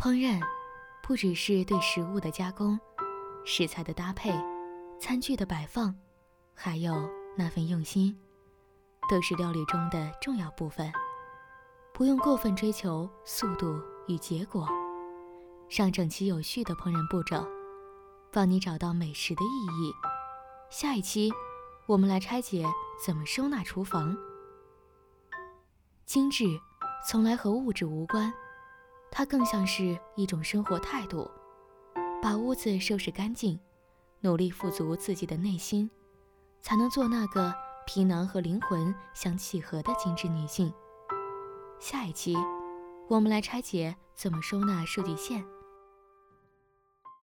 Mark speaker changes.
Speaker 1: 烹饪不只是对食物的加工，食材的搭配，餐具的摆放，还有那份用心，都是料理中的重要部分。不用过分追求速度与结果，让整齐有序的烹饪步骤，帮你找到美食的意义。下一期我们来拆解怎么收纳厨房。精致从来和物质无关，它更像是一种生活态度。把屋子收拾干净，努力富足自己的内心，才能做那个皮囊和灵魂相契合的精致女性。下一期我们来拆解怎么收纳数据线。